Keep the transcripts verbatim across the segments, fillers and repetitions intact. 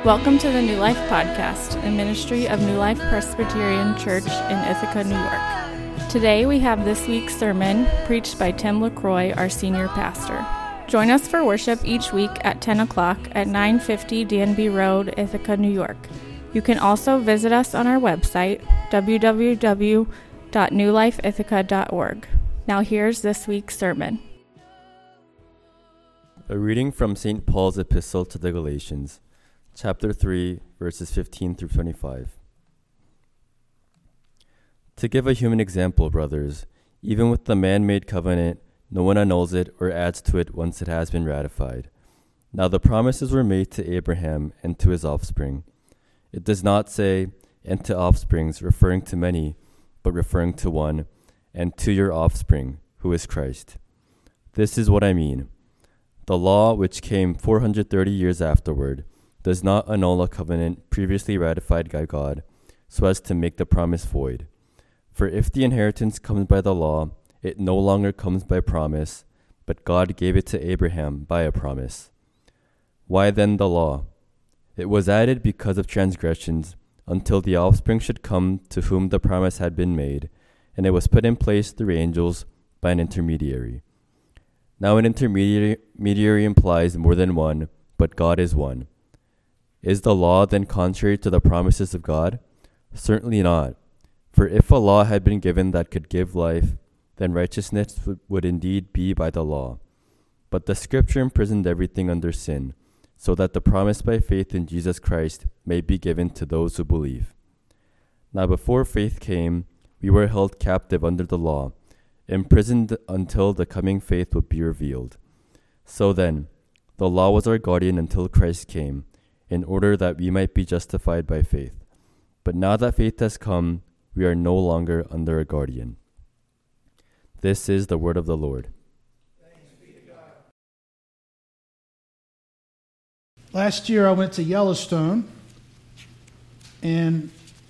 Welcome to the New Life Podcast, a ministry of New Life Presbyterian Church in Ithaca, New York. Today we have this week's sermon preached by Tim LaCroix, our senior pastor. Join us for worship each week at ten o'clock at nine fifty D N B Road, Ithaca, New York. You can also visit us on our website, w w w dot new life ithaca dot org. Now here's this week's sermon. A reading from Saint Paul's Epistle to the Galatians, chapter three, verses fifteen through twenty-five. To give a human example, brothers, even with the man-made covenant, no one annuls it or adds to it once it has been ratified. Now the promises were made to Abraham and to his offspring. It does not say, and to offsprings, referring to many, but referring to one, and to your offspring, who is Christ. This is what I mean. The law, which came four hundred thirty years afterward, does not annul a covenant previously ratified by God, so as to make the promise void. For if the inheritance comes by the law, it no longer comes by promise, but God gave it to Abraham by a promise. Why then the law? It was added because of transgressions, until the offspring should come to whom the promise had been made, and it was put in place through angels by an intermediary. Now an intermediary intermediary implies more than one, but God is one. Is the law then contrary to the promises of God? Certainly not. For if a law had been given that could give life, then righteousness would indeed be by the law. But the Scripture imprisoned everything under sin, so that the promise by faith in Jesus Christ may be given to those who believe. Now before faith came, we were held captive under the law, imprisoned until the coming faith would be revealed. So then, the law was our guardian until Christ came, in order that we might be justified by faith. But now that faith has come, we are no longer under a guardian. This is the word of the Lord. Thanks be to God. Last year I went to Yellowstone, and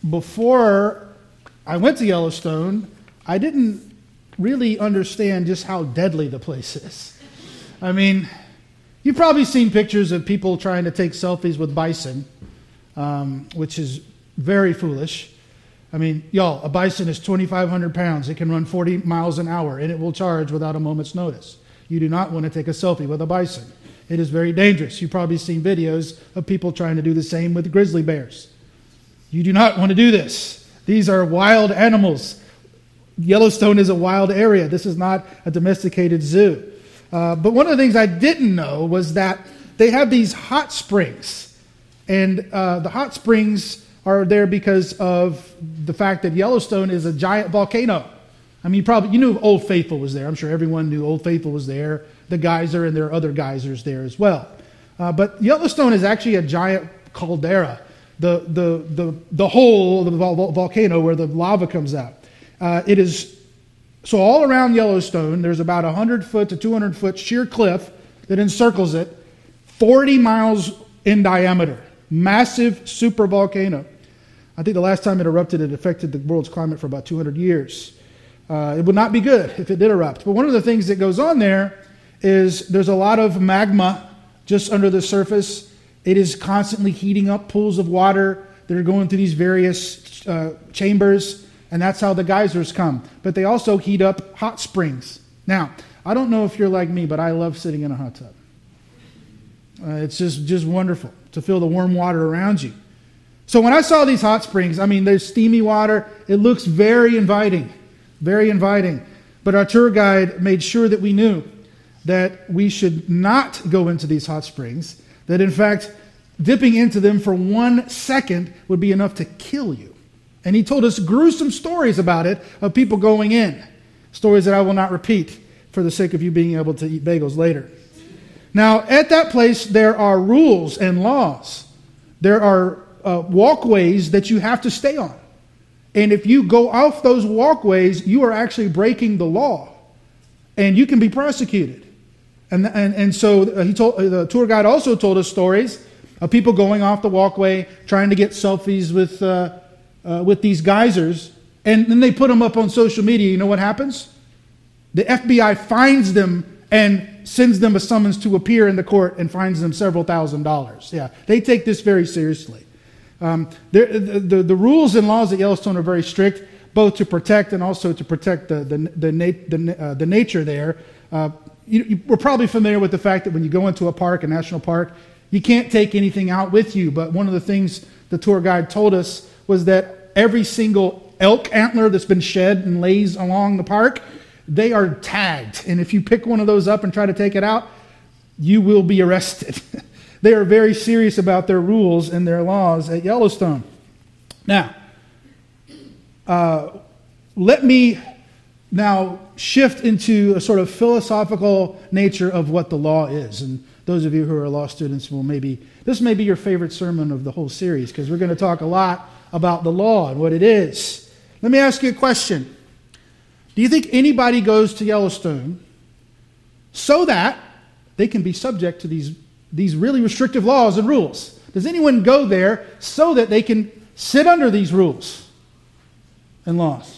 before I went to Yellowstone, I didn't really understand just how deadly the place is. I mean, you've probably seen pictures of people trying to take selfies with bison, um, which is very foolish. I mean, y'all, a bison is twenty-five hundred pounds. It can run forty miles an hour, and it will charge without a moment's notice. You do not want to take a selfie with a bison. It is very dangerous. You've probably seen videos of people trying to do the same with grizzly bears. You do not want to do this. These are wild animals. Yellowstone is a wild area. This is not a domesticated zoo. Uh, but one of the things I didn't know was that they have these hot springs. And uh, the hot springs are there because of the fact that Yellowstone is a giant volcano. I mean, you probably you knew Old Faithful was there. I'm sure everyone knew Old Faithful was there, the geyser, and there are other geysers there as well. Uh, but Yellowstone is actually a giant caldera, the the the the hole of the vol- volcano where the lava comes out. Uh, it is so all around Yellowstone. There's about a one hundred foot to two hundred foot sheer cliff that encircles it, forty miles in diameter. Massive super volcano. I think the last time it erupted, it affected the world's climate for about two hundred years. Uh, it would not be good if it did erupt. But one of the things that goes on there is there's a lot of magma just under the surface. It is constantly heating up pools of water that are going through these various uh, chambers, and that's how the geysers come. But they also heat up hot springs. Now, I don't know if you're like me, but I love sitting in a hot tub. Uh, it's just, just wonderful to feel the warm water around you. So when I saw these hot springs, I mean, there's steamy water. It looks very inviting, very inviting. But our tour guide made sure that we knew that we should not go into these hot springs, that in fact, dipping into them for one second would be enough to kill you. And he told us gruesome stories about it, of people going in. Stories that I will not repeat for the sake of you being able to eat bagels later. Now, at that place, there are rules and laws. There are uh, walkways that you have to stay on. And if you go off those walkways, you are actually breaking the law. And you can be prosecuted. And and, and so he told the tour guide also told us stories of people going off the walkway, trying to get selfies with uh, uh, with these geysers. And then they put them up on social media. You know what happens? The F B I finds them and sends them a summons to appear in the court and fines them several thousand dollars. Yeah, they take this very seriously. Um, the, the, the rules and laws at Yellowstone are very strict, both to protect and also to protect the, the, the, nat- the, uh, the nature there. Uh, you, you, we're probably familiar with the fact that when you go into a park, a national park, you can't take anything out with you. But one of the things the tour guide told us was that every single elk antler that's been shed and lays along the park, they are tagged. And if you pick one of those up and try to take it out, you will be arrested. They are very serious about their rules and their laws at Yellowstone. Now, uh, let me now shift into a sort of philosophical nature of what the law is. And those of you who are law students will maybe, this may be your favorite sermon of the whole series, because we're going to talk a lot about the law and what it is. Let me ask you a question. Do you think anybody goes to Yellowstone so that they can be subject to these, these really restrictive laws and rules? Does anyone go there so that they can sit under these rules and laws?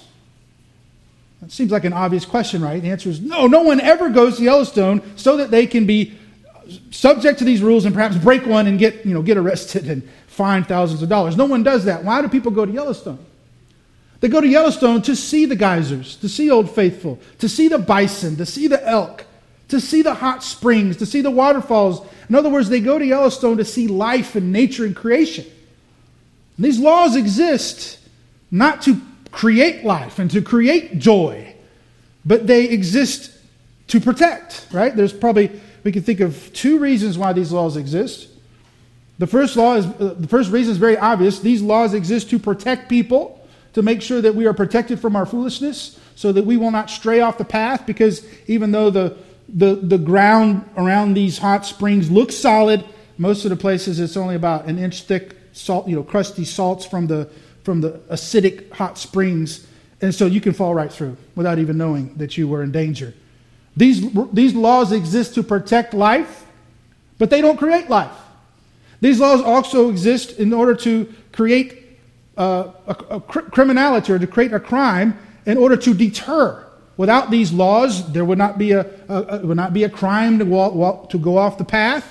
That seems like an obvious question, right? The answer is no. No one ever goes to Yellowstone so that they can be subject to these rules and perhaps break one and get, you know, get arrested and fined thousands of dollars. No one does that. Why do people go to Yellowstone? They go to Yellowstone to see the geysers, to see Old Faithful, to see the bison, to see the elk, to see the hot springs, to see the waterfalls. In other words, they go to Yellowstone to see life and nature and creation. And these laws exist not to create life and to create joy, but they exist to protect, right? There's probably, we can think of two reasons why these laws exist. The first law is, uh, the first reason is very obvious. These laws exist to protect people, to make sure that we are protected from our foolishness, so that we will not stray off the path, because even though the, the, the ground around these hot springs looks solid, most of the places it's only about an inch thick salt, you know, crusty salts from the from the acidic hot springs, and so you can fall right through without even knowing that you were in danger. These, these laws exist to protect life, but they don't create life. These laws also exist in order to create Uh, a, a cr- criminality or to create a crime in order to deter. Without these laws, there would not be a, a, a would not be a crime to walk, walk, to go off the path,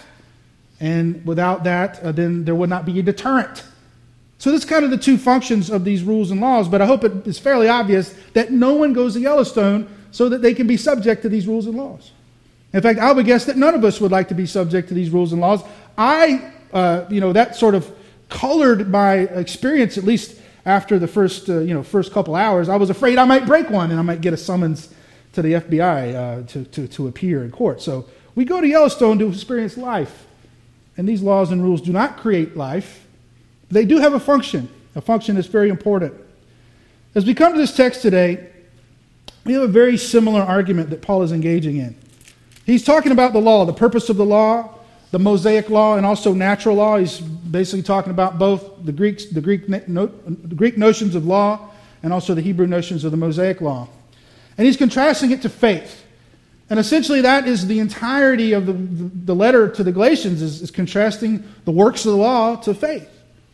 and without that, uh, then there would not be a deterrent. So that's kind of the two functions of these rules and laws. But I hope it is fairly obvious that no one goes to Yellowstone so that they can be subject to these rules and laws. In fact, I would guess that none of us would like to be subject to these rules and laws. I, uh, you know, that sort of colored my experience, at least after the first, uh, you know, first couple hours. I was afraid I might break one and I might get a summons to the F B I uh, to, to, to appear in court. So we go to Yellowstone to experience life. And these laws and rules do not create life. They do have a function. A function that's very important. As we come to this text today, we have a very similar argument that Paul is engaging in. He's talking about the law, the purpose of the law, the Mosaic law, and also natural law. He's basically talking about both the Greeks, the Greek, no, the Greek notions of law, and also the Hebrew notions of the Mosaic law. And he's contrasting it to faith. And essentially that is the entirety of the, the, the letter to the Galatians, is, is contrasting the works of the law to faith.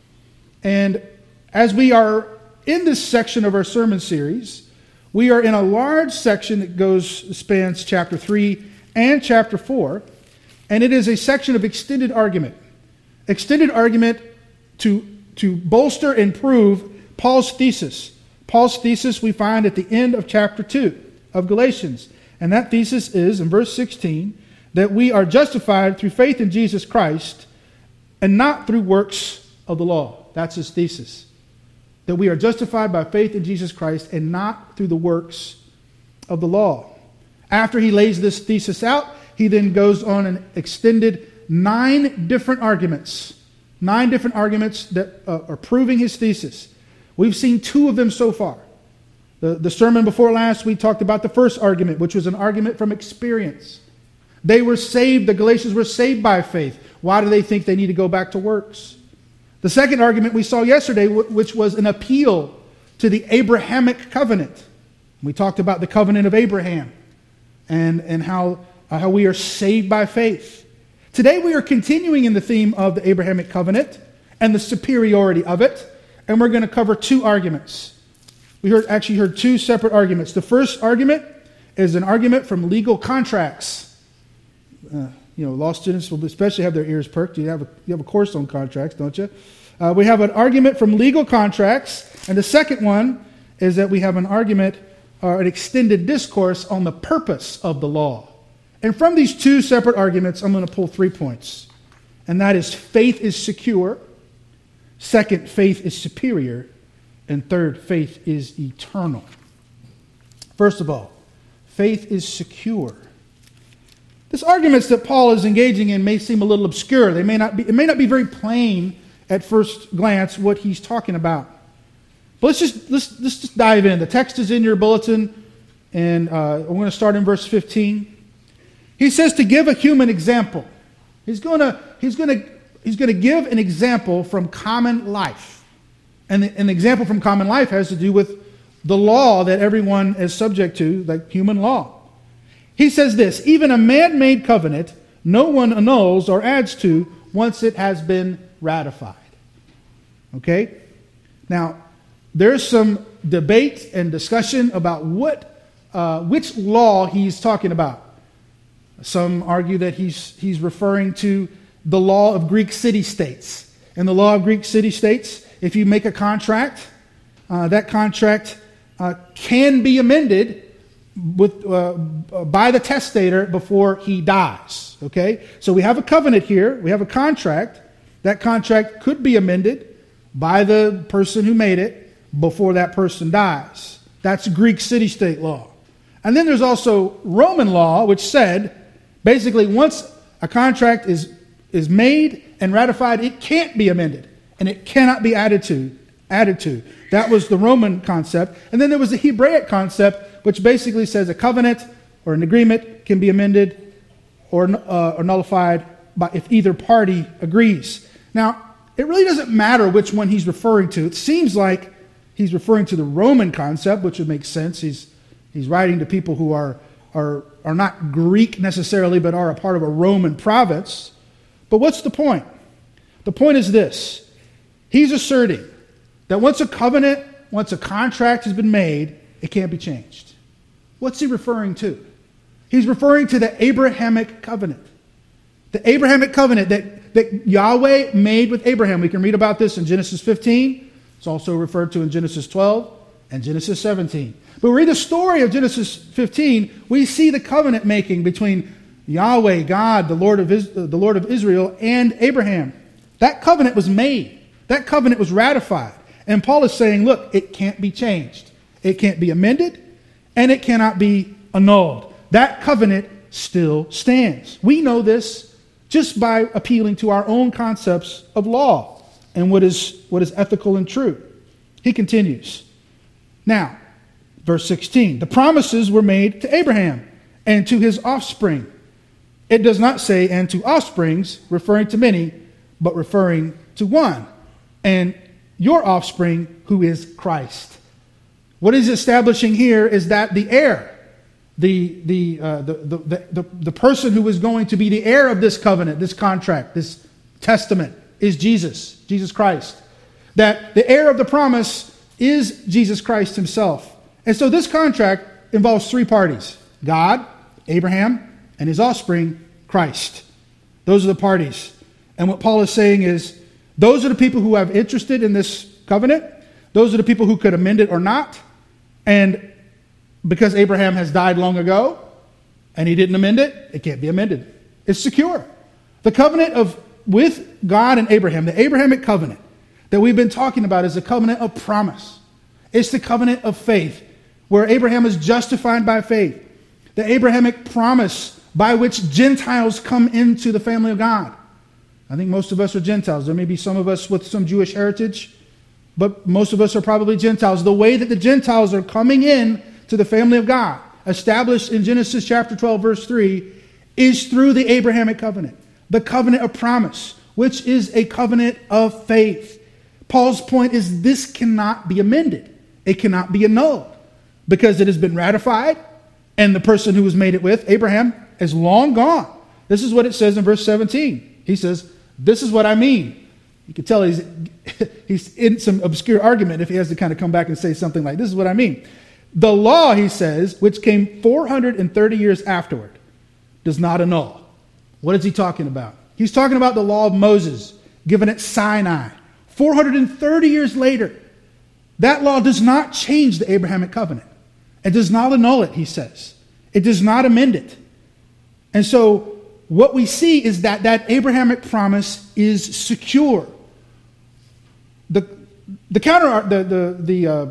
And as we are in this section of our sermon series, we are in a large section that goes spans chapter three and chapter four. And it is a section of extended argument. Extended argument to, to bolster and prove Paul's thesis. Paul's thesis we find at the end of chapter two of Galatians. And that thesis is, in verse sixteen, that we are justified through faith in Jesus Christ and not through works of the law. That's his thesis. That we are justified by faith in Jesus Christ and not through the works of the law. After he lays this thesis out, he then goes on and extended nine different arguments. Nine different arguments that uh, are proving his thesis. We've seen two of them so far. The, the sermon before last, we talked about the first argument, which was an argument from experience. They were saved, the Galatians were saved by faith. Why do they think they need to go back to works? The second argument we saw yesterday, which was an appeal to the Abrahamic covenant. We talked about the covenant of Abraham and, and how Uh, how we are saved by faith. Today we are continuing in the theme of the Abrahamic covenant and the superiority of it, and we're going to cover two arguments. We heard actually heard two separate arguments. The first argument is an argument from legal contracts. uh, you know, law students will especially have their ears perked. You have a, you have a course on contracts, don't you? Uh, we have an argument from legal contracts. And the second one is that we have an argument or an extended discourse on the purpose of the law. And from these two separate arguments, I'm going to pull three points. And that is faith is secure. Second, faith is superior. And third, faith is eternal. First of all, faith is secure. These arguments that Paul is engaging in may seem a little obscure. They may not be, it may not be very plain at first glance what he's talking about. But let's just let's, let's just dive in. The text is in your bulletin, and uh, we're going to start in verse fifteen. He says to give a human example. He's going to he's going to he's going to give an example from common life, and the, an example from common life has to do with the law that everyone is subject to, like human law. He says this: even a man-made covenant, no one annuls or adds to once it has been ratified. Okay? Now, there's some debate and discussion about what, uh, which law he's talking about. Some argue that he's he's referring to the law of Greek city-states. In the law of Greek city-states, if you make a contract, uh, that contract uh, can be amended with uh, by the testator before he dies. Okay? So we have a covenant here. We have a contract. That contract could be amended by the person who made it before that person dies. That's Greek city-state law. And then there's also Roman law, which said, basically, once a contract is, is made and ratified, it can't be amended, and it cannot be added to. Added to. That was the Roman concept. And then there was the Hebraic concept, which basically says a covenant or an agreement can be amended or, uh, or nullified by if either party agrees. Now, it really doesn't matter which one he's referring to. It seems like he's referring to the Roman concept, which would make sense. He's he's writing to people who are are are not Greek necessarily, but are a part of a Roman province. But what's the point? The point is this. He's asserting that once a covenant, once a contract has been made, it can't be changed. What's he referring to? He's referring to the Abrahamic covenant. The Abrahamic covenant that, that Yahweh made with Abraham. We can read about this in Genesis fifteen. It's also referred to in Genesis twelve and Genesis seventeen. But we read the story of Genesis fifteen, we see the covenant making between Yahweh, God, the Lord of Is- the Lord of Israel, and Abraham. That covenant was made. That covenant was ratified. And Paul is saying, look, it can't be changed. It can't be amended, and it cannot be annulled. That covenant still stands. We know this just by appealing to our own concepts of law and what is what is ethical and true. He continues. Now, verse sixteen, the promises were made to Abraham and to his offspring. It does not say, and to offsprings, referring to many, but referring to one, and your offspring, who is Christ. What he's establishing here is that the heir, the the, uh, the, the, the, the, the person who is going to be the heir of this covenant, this contract, this testament, is Jesus, Jesus Christ. That the heir of the promise is Jesus Christ himself. And so this contract involves three parties: God, Abraham, and his offspring, Christ. Those are the parties. And what Paul is saying is, those are the people who have interested in this covenant. Those are the people who could amend it or not. And because Abraham has died long ago and he didn't amend it, it can't be amended. It's secure. The covenant of with God and Abraham, the Abrahamic covenant that we've been talking about, is a covenant of promise. It's the covenant of faith, where Abraham is justified by faith. The Abrahamic promise by which Gentiles come into the family of God. I think most of us are Gentiles. There may be some of us with some Jewish heritage, but most of us are probably Gentiles. The way that the Gentiles are coming in to the family of God, established in Genesis chapter twelve, verse three, is through the Abrahamic covenant, the covenant of promise, which is a covenant of faith. Paul's point is this cannot be amended. It cannot be annulled because it has been ratified, and the person who was made it with, Abraham, is long gone. This is what it says in verse seventeen. He says, this is what I mean. You can tell he's, he's in some obscure argument if he has to kind of come back and say something like, this is what I mean. The law, he says, which came four hundred thirty years afterward, does not annul. What is he talking about? He's talking about the law of Moses given at Sinai. four hundred thirty years later, that law does not change the Abrahamic covenant. It does not annul it, he says. It does not amend it. And so what we see is that that Abrahamic promise is secure. The, the counter, the, the, the, uh,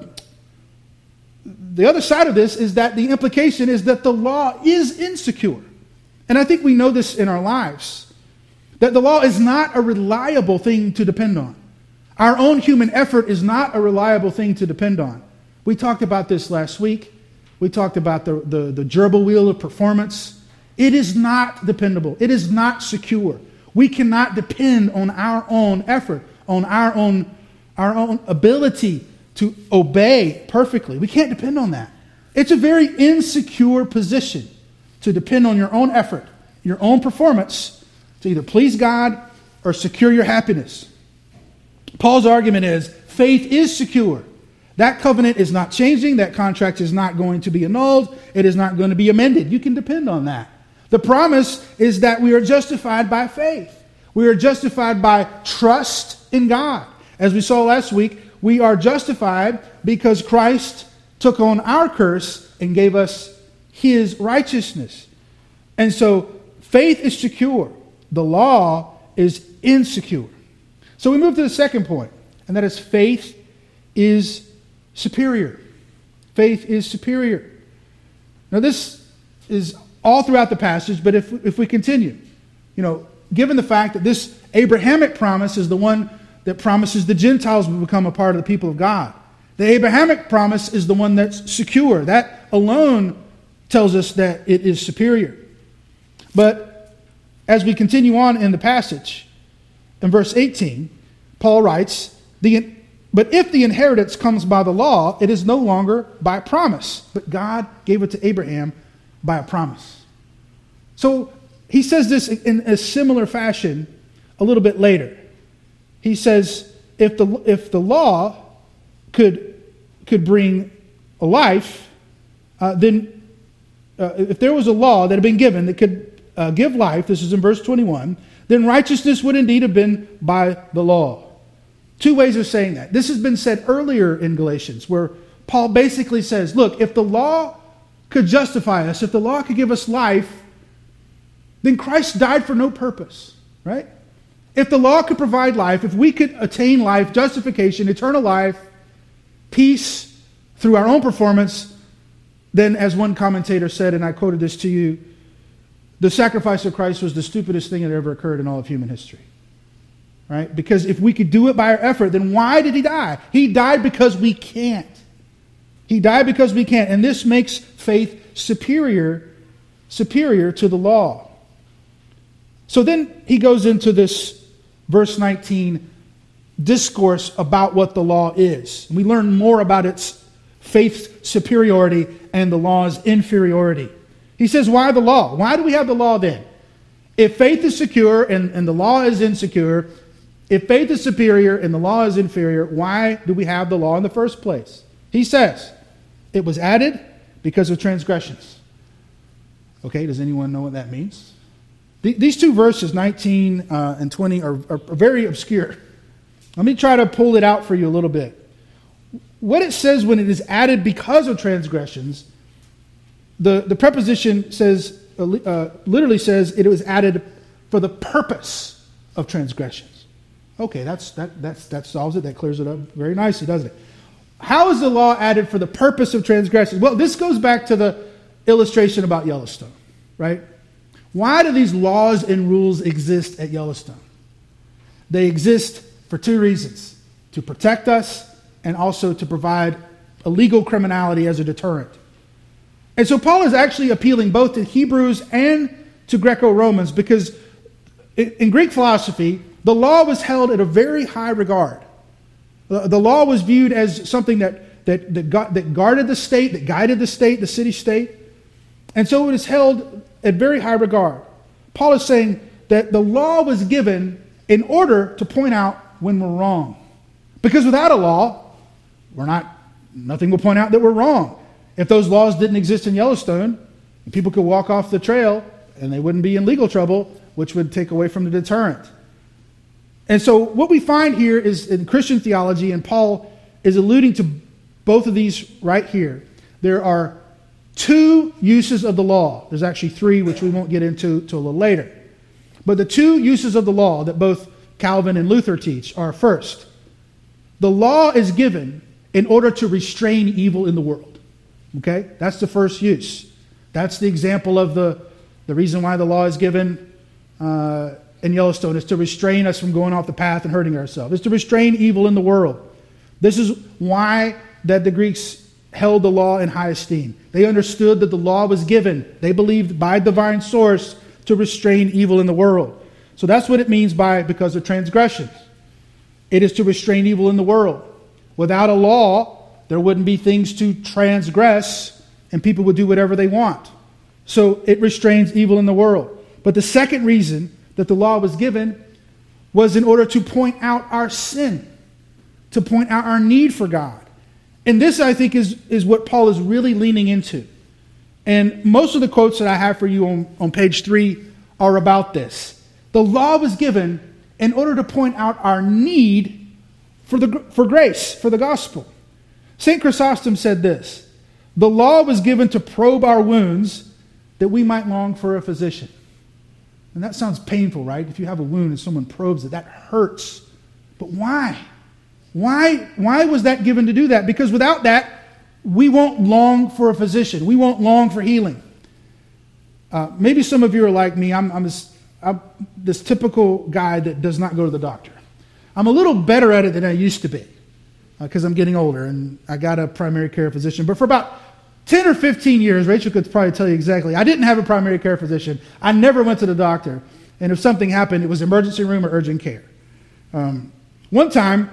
the other side of this is that the implication is that the law is insecure. And I think we know this in our lives, that the law is not a reliable thing to depend on. Our own human effort is not a reliable thing to depend on. We talked about this last week. We talked about the, the, the gerbil wheel of performance. It is not dependable. It is not secure. We cannot depend on our own effort, on our own, our own ability to obey perfectly. We can't depend on that. It's a very insecure position to depend on your own effort, your own performance, to either please God or secure your happiness. Paul's argument is faith is secure. That covenant is not changing. That contract is not going to be annulled. It is not going to be amended. You can depend on that. The promise is that we are justified by faith. We are justified by trust in God. As we saw last week, we are justified because Christ took on our curse and gave us his righteousness. And so faith is secure. The law is insecure. So we move to the second point, and that is faith is superior. Faith is superior. Now this is all throughout the passage, but if, if we continue, you know, given the fact that this Abrahamic promise is the one that promises the Gentiles will become a part of the people of God. The Abrahamic promise is the one that's secure. That alone tells us that it is superior. But as we continue on in the passage, in verse eighteen, Paul writes, the, but if the inheritance comes by the law, it is no longer by promise, but God gave it to Abraham by a promise. So he says this in a similar fashion a little bit later. He says, if the if the law could could bring a life, uh, then uh, if there was a law that had been given that could uh, give life, this is in verse twenty-one, then righteousness would indeed have been by the law. Two ways of saying that. This has been said earlier in Galatians, where Paul basically says, look, if the law could justify us, if the law could give us life, then Christ died for no purpose, right? If the law could provide life, if we could attain life, justification, eternal life, peace through our own performance, then as one commentator said, and I quoted this to you, the sacrifice of Christ was the stupidest thing that ever occurred in all of human history. Right? Because if we could do it by our effort, then why did he die? He died because we can't. He died because we can't. And this makes faith superior, superior to the law. So then he goes into this verse nineteen discourse about what the law is. We learn more about its faith's superiority and the law's inferiority. He says, why the law? Why do we have the law then? If faith is secure and, and the law is insecure, if faith is superior and the law is inferior, why do we have the law in the first place? He says, it was added because of transgressions. Okay, does anyone know what that means? These two verses, nineteen uh, and twenty, are, are very obscure. Let me try to pull it out for you a little bit. What it says when it is added because of transgressions, the, the preposition says, uh, literally says it was added for the purpose of transgressions. Okay, that's, that, that's, that solves it. That clears it up very nicely, doesn't it? How is the law added for the purpose of transgressions? Well, this goes back to the illustration about Yellowstone, right? Why do these laws and rules exist at Yellowstone? They exist for two reasons: to protect us and also to provide illegal criminality as a deterrent. And so Paul is actually appealing both to Hebrews and to Greco-Romans, because in Greek philosophy, the law was held at a very high regard. The law was viewed as something that, that, that, got, that guarded the state, that guided the state, the city-state. And so it is held at very high regard. Paul is saying that the law was given in order to point out when we're wrong. Because without a law, we're not, nothing will point out that we're wrong. If those laws didn't exist in Yellowstone, people could walk off the trail and they wouldn't be in legal trouble, which would take away from the deterrent. And so what we find here is in Christian theology, and Paul is alluding to both of these right here. There are two uses of the law. There's actually three, which we won't get into till a little later. But the two uses of the law that both Calvin and Luther teach are, first, the law is given in order to restrain evil in the world. Okay? That's the first use. That's the example of the, the reason why the law is given uh, in Yellowstone, is to restrain us from going off the path and hurting ourselves. It's to restrain evil in the world. This is why that the Greeks held the law in high esteem. They understood that the law was given, they believed, by divine source to restrain evil in the world. So that's what it means by because of transgressions. It is to restrain evil in the world. Without a law, there wouldn't be things to transgress, and people would do whatever they want. So it restrains evil in the world. But the second reason that the law was given was in order to point out our sin, to point out our need for God. And this, I think, is, is what Paul is really leaning into. And most of the quotes that I have for you on, on page three are about this. The law was given in order to point out our need for, the, for grace, for the gospel. Saint Chrysostom said this: the law was given to probe our wounds that we might long for a physician. And that sounds painful, right? If you have a wound and someone probes it, that hurts. But why? Why, why was that given to do that? Because without that, we won't long for a physician. We won't long for healing. Uh, maybe some of you are like me. I'm, I'm, this, I'm this typical guy that does not go to the doctor. I'm a little better at it than I used to be because uh, I'm getting older and I got a primary care physician. But for about ten or fifteen years, Rachel could probably tell you exactly, I didn't have a primary care physician. I never went to the doctor. And if something happened, it was emergency room or urgent care. Um, one time,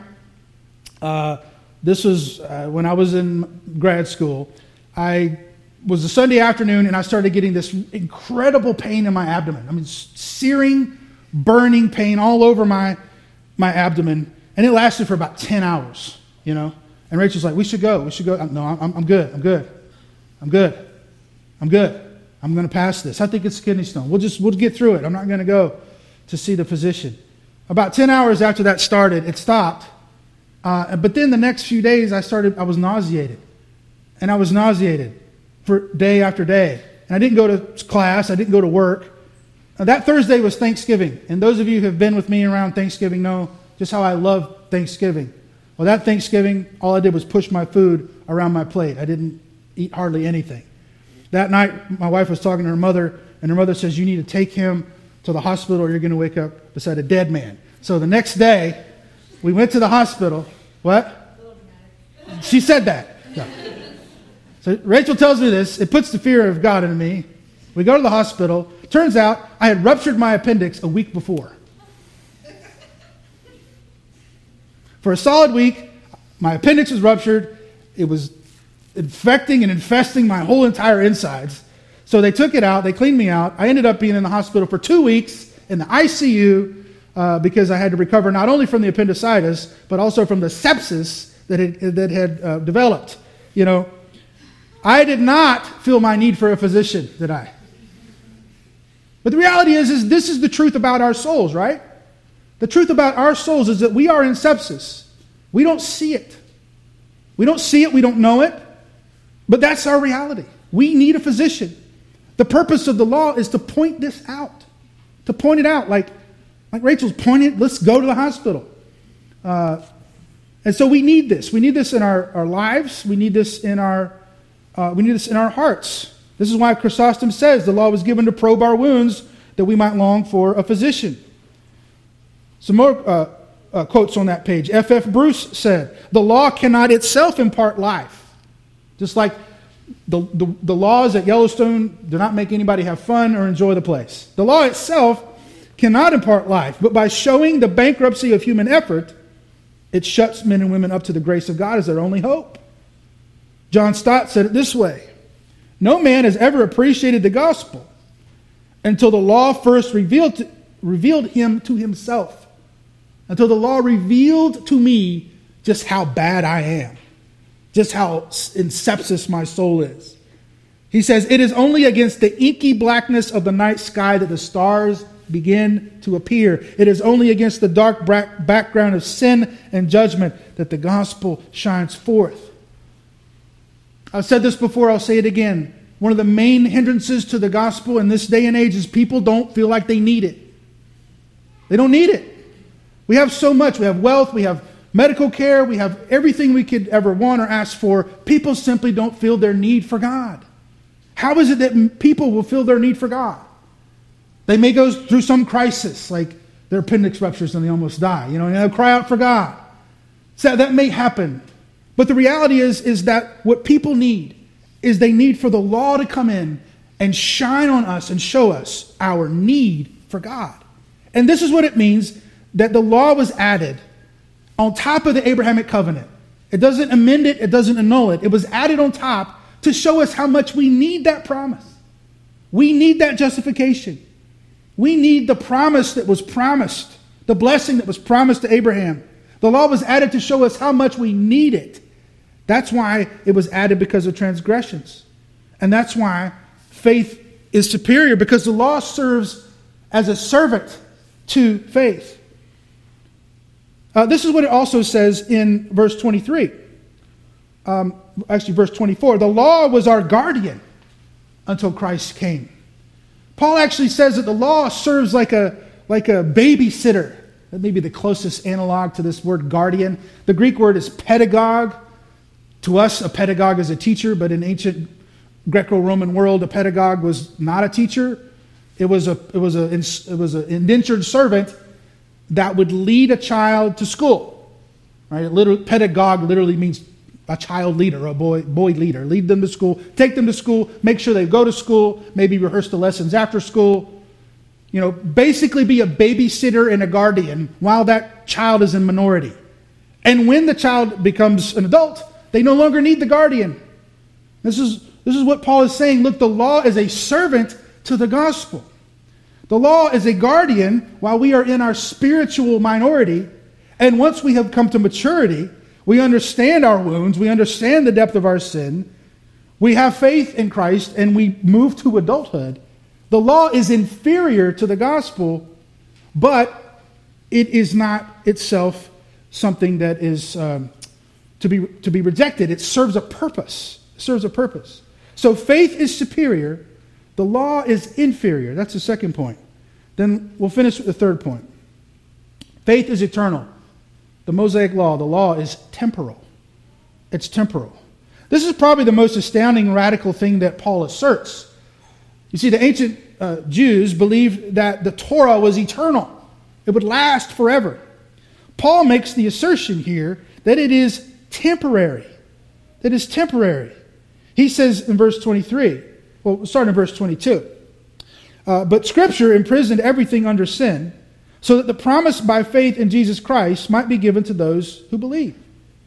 Uh, this was uh, when I was in grad school. I was a Sunday afternoon and I started getting this incredible pain in my abdomen. I mean, searing, burning pain all over my my abdomen. And it lasted for about ten hours, you know. And Rachel's like, we should go. We should go. No, I'm, I'm good. I'm good. I'm good. I'm good. I'm going to pass this. I think it's kidney stone. We'll just, we'll get through it. I'm not going to go to see the physician. About ten hours after that started, it stopped. Uh, but then the next few days, I started. I was nauseated, and I was nauseated for day after day. And I didn't go to class. I didn't go to work. Uh, that Thursday was Thanksgiving, and those of you who have been with me around Thanksgiving know just how I love Thanksgiving. Well, that Thanksgiving, all I did was push my food around my plate. I didn't eat hardly anything. That night, my wife was talking to her mother, and her mother says, "You need to take him to the hospital, or you're going to wake up beside a dead man." So the next day, we went to the hospital. What? She said that. No. So Rachel tells me this. It puts the fear of God into me. We go to the hospital. Turns out I had ruptured my appendix a week before. For a solid week, my appendix was ruptured. It was infecting and infesting my whole entire insides. So they took it out. They cleaned me out. I ended up being in the hospital for two weeks in the I C U. Uh, because I had to recover not only from the appendicitis, but also from the sepsis that had, that had uh, developed. You know, I did not feel my need for a physician, did I? But the reality is, is this is the truth about our souls, right? The truth about our souls is that we are in sepsis. We don't see it. We don't see it, we don't know it, but that's our reality. We need a physician. The purpose of the law is to point this out, to point it out, like, Like Rachel's pointed, let's go to the hospital. Uh, and so we need this. We need this in our, our lives. We need this in our uh, we need this in our hearts. This is why Chrysostom says the law was given to probe our wounds that we might long for a physician. Some more uh, uh, quotes on that page. F F Bruce said, the law cannot itself impart life. Just like the, the, the laws at Yellowstone do not make anybody have fun or enjoy the place. The law itself cannot impart life, but by showing the bankruptcy of human effort, it shuts men and women up to the grace of God as their only hope. John Stott said it this way: no man has ever appreciated the gospel until the law first revealed, to, revealed him to himself, until the law revealed to me just how bad I am, just how in sepsis my soul is. He says, it is only against the inky blackness of the night sky that the stars begin to appear. It is only against the dark background of sin and judgment that the gospel shines forth. I've said this before, I'll say it again. One of the main hindrances to the gospel in this day and age is people don't feel like they need it. They don't need it. We have so much. We have wealth, we have medical care, we have everything we could ever want or ask for. People simply don't feel their need for God. How is it that people will feel their need for God? They may go through some crisis, like their appendix ruptures and they almost die. You know, and they'll cry out for God. So that may happen. But the reality is, is that what people need is they need for the law to come in and shine on us and show us our need for God. And this is what it means that the law was added on top of the Abrahamic covenant. It doesn't amend it, it doesn't annul it. It was added on top to show us how much we need that promise. We need that justification. We need the promise that was promised, the blessing that was promised to Abraham. The law was added to show us how much we need it. That's why it was added, because of transgressions. And that's why faith is superior, because the law serves as a servant to faith. Uh, this is what it also says in verse twenty-three. Um, actually, verse twenty-four. The law was our guardian until Christ came. Paul actually says that the law serves like a, like a babysitter. That may be the closest analog to this word guardian. The Greek word is pedagogue. To us, a pedagogue is a teacher, but in ancient Greco-Roman world, a pedagogue was not a teacher. It was a it was a it was an indentured servant that would lead a child to school. Right? Literally, pedagogue literally means a child leader, a boy boy leader. Lead them to school, take them to school, make sure they go to school, maybe rehearse the lessons after school. You know, basically be a babysitter and a guardian while that child is in minority. And when the child becomes an adult, they no longer need the guardian. This is this is what Paul is saying. Look, the law is a servant to the gospel. The law is a guardian while we are in our spiritual minority. And once we have come to maturity, we understand our wounds, we understand the depth of our sin, we have faith in Christ, and we move to adulthood. The law is inferior to the gospel, but it is not itself something that is um, to be to be rejected. It serves a purpose. It serves a purpose. So faith is superior. The law is inferior. That's the second point. Then we'll finish with the third point. Faith is eternal. The Mosaic law, the law is temporal. It's temporal. This is probably the most astounding radical thing that Paul asserts. You see, the ancient uh, Jews believed that the Torah was eternal. It would last forever. Paul makes the assertion here that it is temporary. That it is temporary. He says in verse twenty-three, well, we'll start in verse twenty-two. Uh, but Scripture imprisoned everything under sin, so that the promise by faith in Jesus Christ might be given to those who believe.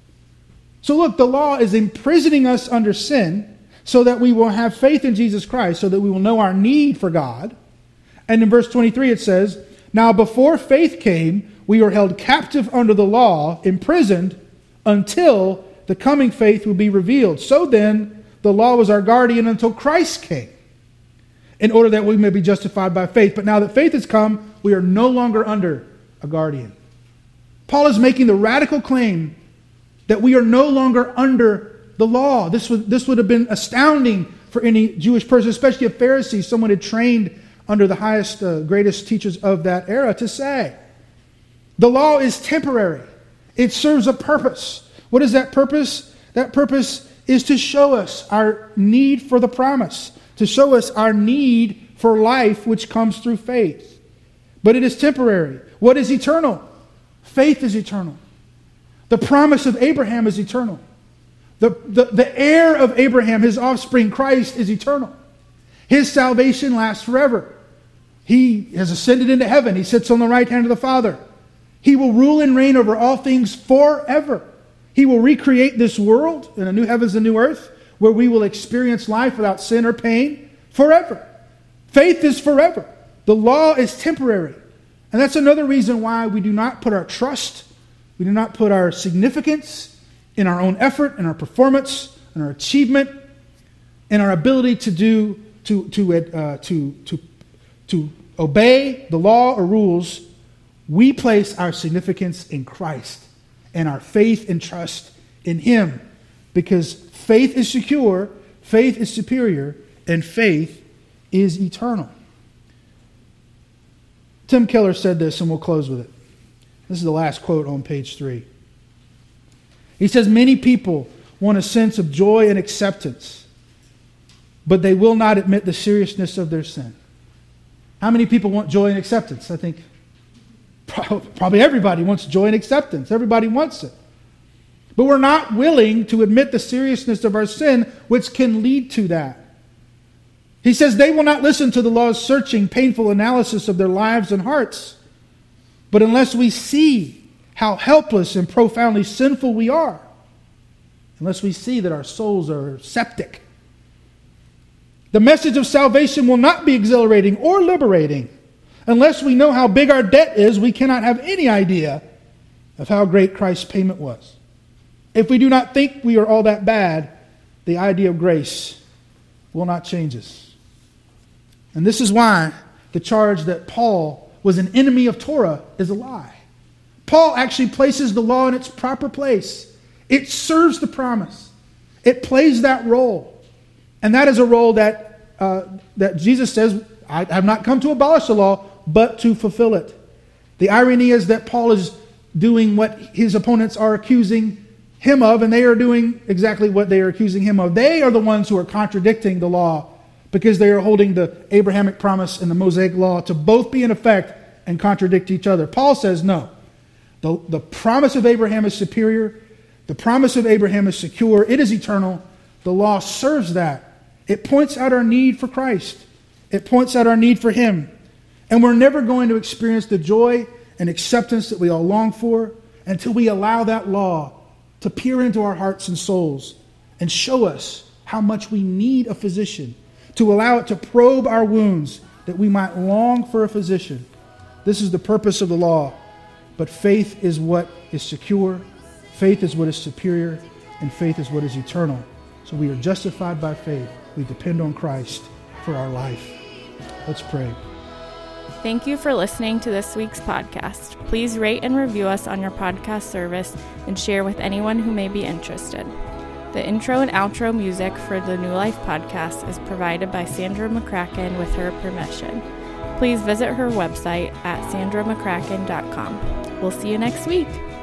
So look, the law is imprisoning us under sin so that we will have faith in Jesus Christ, so that we will know our need for God. And in verse twenty-three it says, now before faith came, we were held captive under the law, imprisoned, until the coming faith will be revealed. So then, the law was our guardian until Christ came, in order that we may be justified by faith. But now that faith has come, we are no longer under a guardian. Paul is making the radical claim that we are no longer under the law. This would, this would have been astounding for any Jewish person, especially a Pharisee, someone who had trained under the highest, uh, greatest teachers of that era, to say. The law is temporary. It serves a purpose. What is that purpose? That purpose is to show us our need for the promise, to show us our need for life which comes through faith. But it is temporary. What is eternal? Faith is eternal. The promise of Abraham is eternal. The, the, the heir of Abraham, his offspring, Christ, is eternal. His salvation lasts forever. He has ascended into heaven. He sits on the right hand of the Father. He will rule and reign over all things forever. He will recreate this world in a new heavens and new earth, where we will experience life without sin or pain forever. Faith is forever. The law is temporary. And that's another reason why we do not put our trust, we do not put our significance in our own effort, in our performance, in our achievement, in our ability to do, to to uh, to to to obey the law or rules, we place our significance in Christ and our faith and trust in Him, because faith is secure, faith is superior, and faith is eternal. Tim Keller said this, and we'll close with it. This is the last quote on page three. He says, many people want a sense of joy and acceptance, but they will not admit the seriousness of their sin. How many people want joy and acceptance? I think probably everybody wants joy and acceptance. Everybody wants it. But we're not willing to admit the seriousness of our sin, which can lead to that. He says they will not listen to the law's searching, painful analysis of their lives and hearts. But unless we see how helpless and profoundly sinful we are, unless we see that our souls are septic, the message of salvation will not be exhilarating or liberating. Unless we know how big our debt is, we cannot have any idea of how great Christ's payment was. If we do not think we are all that bad, the idea of grace will not change us. And this is why the charge that Paul was an enemy of Torah is a lie. Paul actually places the law in its proper place. It serves the promise. It plays that role. And that is a role that uh, that Jesus says, I have not come to abolish the law, but to fulfill it. The irony is that Paul is doing what his opponents are accusing him of, and they are doing exactly what they are accusing him of. They are the ones who are contradicting the law because they are holding the Abrahamic promise and the Mosaic law to both be in effect and contradict each other. Paul says no. The, the promise of Abraham is superior. The promise of Abraham is secure. It is eternal. The law serves that. It points out our need for Christ. It points out our need for Him. And we're never going to experience the joy and acceptance that we all long for until we allow that law to peer into our hearts and souls and show us how much we need a physician, to allow it to probe our wounds that we might long for a physician. This is the purpose of the law. But faith is what is secure, faith is what is superior, and faith is what is eternal. So we are justified by faith. We depend on Christ for our life. Let's pray. Thank you for listening to this week's podcast. Please rate and review us on your podcast service and share with anyone who may be interested. The intro and outro music for the New Life podcast is provided by Sandra McCracken with her permission. Please visit her website at sandra mccracken dot com. We'll see you next week.